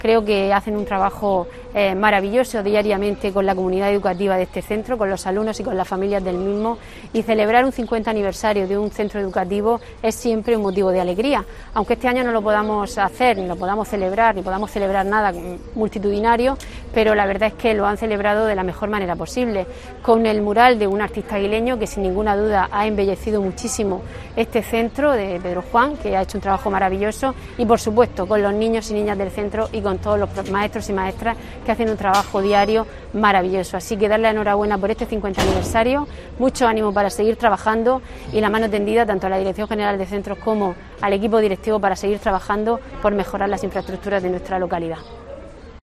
Creo que hacen un trabajo maravilloso diariamente con la comunidad educativa de este centro, con los alumnos y con las familias del mismo, y celebrar un 50 aniversario de un centro educativo es siempre un motivo de alegría, aunque este año no lo podamos hacer, ni lo podamos celebrar, ni podamos celebrar nada multitudinario, pero la verdad es que lo han celebrado de la mejor manera posible, con el mural de un artista aguileño que sin ninguna duda ha embellecido muchísimo este centro, de Pedro Juan, que ha hecho un trabajo maravilloso, y por supuesto con los niños y niñas del centro y con todos los maestros y maestras que hacen un trabajo diario maravilloso. Así que darle la enhorabuena por este 50 aniversario, mucho ánimo para seguir trabajando y la mano tendida tanto a la Dirección General de Centros como al equipo directivo para seguir trabajando por mejorar las infraestructuras de nuestra localidad.